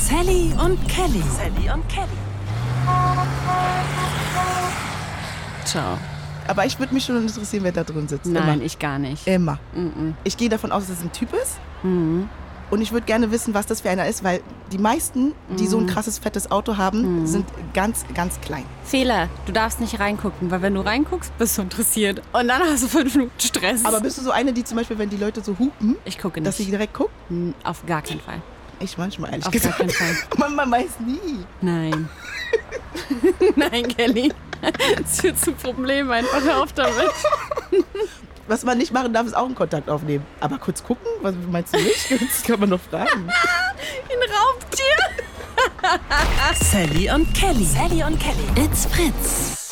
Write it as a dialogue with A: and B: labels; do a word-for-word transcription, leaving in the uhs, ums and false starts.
A: Sally und Kelly. Sally und Kelly. Ciao.
B: Aber ich würde mich schon interessieren, wer da drin sitzt.
A: Nein,
B: Immer.
A: ich gar nicht.
B: Immer.
A: Mm-mm.
B: Ich gehe davon aus, dass es ein Typ ist.
A: Mhm.
B: Und ich würde gerne wissen, was das für einer ist, weil die meisten, die so ein krasses, fettes Auto haben,
A: Mhm.
B: sind ganz, ganz klein.
A: Fehler, du darfst nicht reingucken, weil wenn du reinguckst, bist du interessiert. Und dann hast du fünf Minuten Stress.
B: Aber bist du so eine, die zum Beispiel, wenn die Leute so hupen,
A: ich gucke
B: dass sie
A: nicht.
B: direkt guckt?
A: Hm, Auf gar keinen Fall.
B: Ich manchmal, ehrlich
A: Auf
B: gesagt.
A: gar keinen Fall.
B: Man, man weiß nie.
A: Nein. Nein, Kelly. Das führt zu Problemen. Einfach hör auf damit.
B: Was man nicht machen darf, ist auch einen Kontakt aufnehmen. Aber kurz gucken, was meinst du nicht? Das kann man doch fragen.
A: Ein Raubtier.
C: Sally und Kelly. Sally und Kelly. It's Fritz.